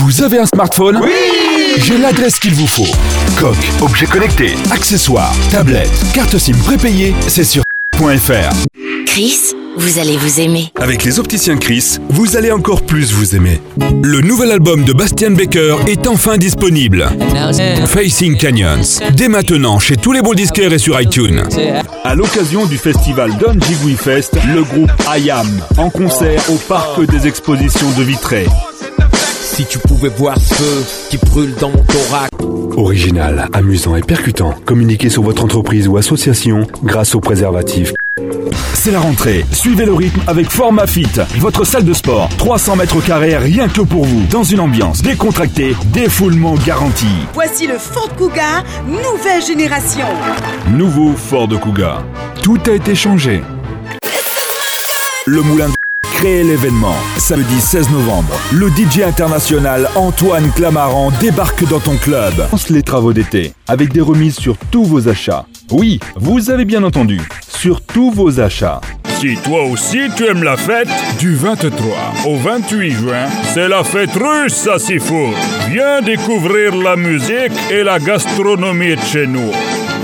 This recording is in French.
Vous avez un smartphone ? Oui ! J'ai l'adresse qu'il vous faut. Coque, objets connectés, accessoires, tablettes, carte SIM prépayée, c'est sur .fr. Chris, vous allez vous aimer. Avec les opticiens Chris, vous allez encore plus vous aimer. Le nouvel album de Bastian Baker est enfin disponible. Facing Canyons. Dès maintenant chez tous les bons disquaires et sur iTunes. À l'occasion du festival Don Jigui Fest, le groupe I Am en concert au parc des expositions de Vitré. Si tu pouvais voir ce feu qui brûle dans mon thorax. Original, amusant et percutant. Communiquez sur votre entreprise ou association grâce au préservatif. C'est la rentrée. Suivez le rythme avec Forma Fit, votre salle de sport. 300 mètres carrés rien que pour vous. Dans une ambiance décontractée, défoulement garanti. Voici le Ford Kuga, nouvelle génération. Nouveau Ford Kuga. Tout a été changé. Le Moulin de crée l'événement. Samedi 16 novembre, le DJ international Antoine Clamaran débarque dans ton club. Lance les travaux d'été avec des remises sur tous vos achats. Oui, vous avez bien entendu, sur tous vos achats. Si toi aussi tu aimes la fête, du 23 au 28 juin, c'est la fête russe à Sifour. Viens découvrir la musique et la gastronomie de chez nous.